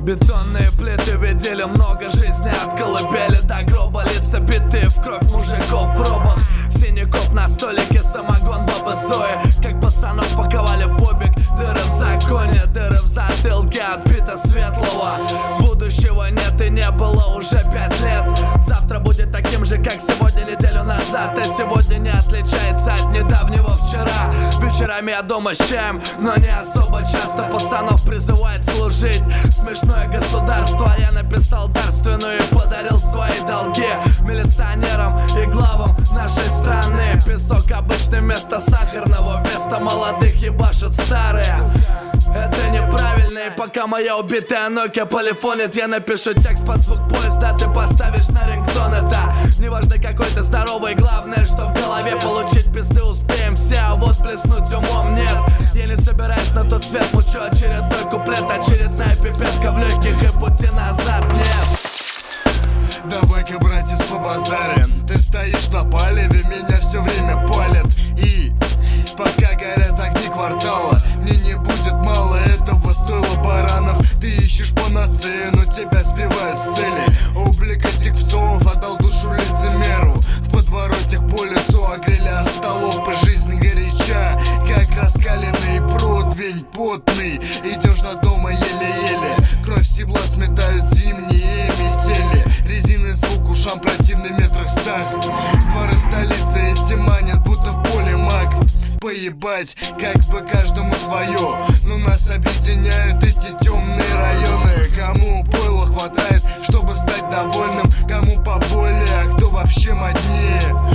Бетонные плиты видели много жизни от колыбели до гроба. Лица битые в кровь мужиков в робах, синяков на столике, самогон бабы Зои. Как пацанов паковали в бобик, дыры в законе, дыры в затылке отбито светлого. Будущего нет и не было уже 5 лет. Завтра будет таким же, как сегодня, неделю назад. И сегодня не отличается от недавнего вчера. Вечерами я дома с чаем, но не особо часто. Пацанов призывает служить смешное государство. Я написал дарственную и подарил свои долги милиционерам и главам нашей страны. Песок обычный вместо сахарного, вместо молодых ебашут старые. Это неправильно, и пока моя убитая Nokia полифонит, я напишу текст под звук поезда, ты поставишь на рингтон. Это неважно какой ты здоровый, главное, что в голове получить пизды успеем все, а вот плеснуть умом нет. Я не собираюсь на тот свет, мучу очередной куплет, очередная пипетка в легких, и пути назад нет. Давай-ка, братец, по базарим. Ты стоишь на палеве, меня все время палят. И пока горят огни квартала, мне не будет мало этого стойла баранов. Ты ищешь панацею, но тебя сбивают с цели. Облик этих псов отдал душу лицемеру. В подворотнях по лицу огрели от столов. По жизни горяча, как раскаленный противень потный. Идешь до дома еле-еле, кровь сибла сметают зимние метели. Резиный звук ушам противный метрах стах. Дворы столицы эти манят, будто в поле маг. Поебать, как бы каждому свое, но нас объединяют эти темные районы. Кому пойла хватает, чтобы стать довольным, кому поболее, а кто вообще моднее.